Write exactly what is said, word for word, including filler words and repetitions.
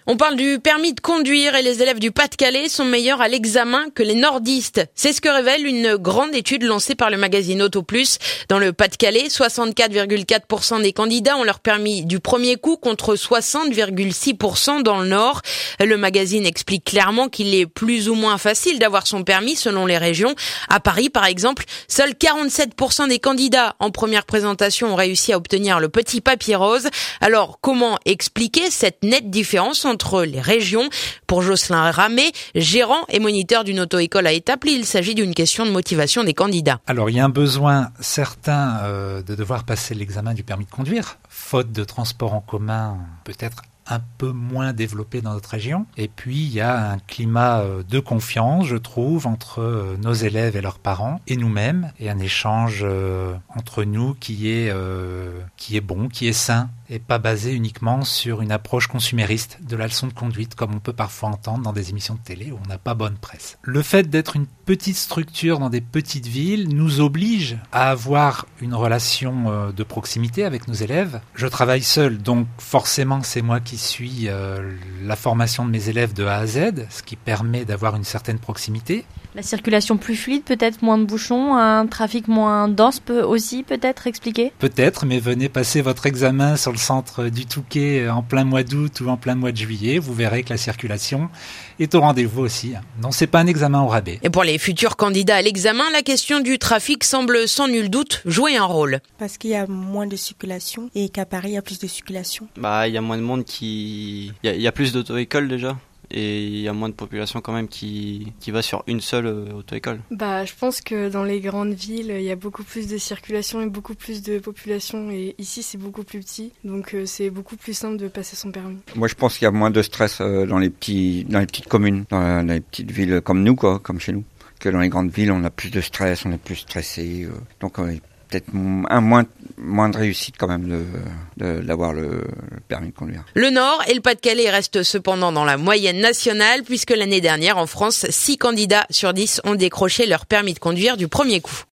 On parle du permis de conduire et les élèves du Pas-de-Calais sont meilleurs à l'examen que les nordistes. C'est ce que révèle une grande étude lancée par le magazine Auto Plus. Dans le Pas-de-Calais, soixante-quatre virgule quatre pour cent des candidats ont leur permis du premier coup contre soixante virgule six pour cent dans le Nord. Le magazine explique clairement qu'il est plus ou moins facile d'avoir son permis selon les régions. À Paris, par exemple, seuls quarante-sept pour cent des candidats en première présentation ont réussi à obtenir le petit papier rose. Alors, comment expliquer cette nette différence entre entre les régions? Pour Jocelyn Ramé, gérant et moniteur d'une auto-école à Étaples, il s'agit d'une question de motivation des candidats. Alors, il y a un besoin certain euh, de devoir passer l'examen du permis de conduire, faute de transport en commun, peut-être un peu moins développé dans notre région. Et puis, il y a un climat de confiance, je trouve, entre nos élèves et leurs parents et nous-mêmes, et un échange euh, entre nous qui est, euh, qui est bon, qui est sain, et pas basé uniquement sur une approche consumériste de la leçon de conduite, comme on peut parfois entendre dans des émissions de télé où on n'a pas bonne presse. Le fait d'être une petite structure dans des petites villes nous oblige à avoir une relation de proximité avec nos élèves. Je travaille seul, donc forcément c'est moi qui suis euh, la formation de mes élèves de A à Z, ce qui permet d'avoir une certaine proximité. La circulation plus fluide, peut-être moins de bouchons, un trafic moins dense peut aussi peut-être expliquer ? Peut-être, mais venez passer votre examen sur le centre du Touquet en plein mois d'août ou en plein mois de juillet, vous verrez que la circulation est au rendez-vous aussi. Non, c'est pas un examen au rabais. Et pour les futurs candidats à l'examen, la question du trafic semble sans nul doute jouer un rôle. Parce qu'il y a moins de circulation et qu'à Paris, il y a plus de circulation. Bah, il y a moins de monde qui... Il y a, il y a plus d'auto-écoles déjà. Et il y a moins de population quand même qui, qui va sur une seule euh, auto-école. Bah, je pense que dans les grandes villes, il y a beaucoup plus de circulation et beaucoup plus de population. Et ici, c'est beaucoup plus petit. Donc, euh, c'est beaucoup plus simple de passer son permis. Moi, je pense qu'il y a moins de stress euh, dans les petits, dans les petites communes, dans, la, dans les petites villes comme nous, quoi, comme chez nous. Que dans les grandes villes, on a plus de stress, on est plus stressé. Euh, donc, on est peut-être un moins, moins de réussite quand même de, de, d'avoir le, le permis de conduire. Le Nord et le Pas-de-Calais restent cependant dans la moyenne nationale puisque l'année dernière en France, six candidats sur dix ont décroché leur permis de conduire du premier coup.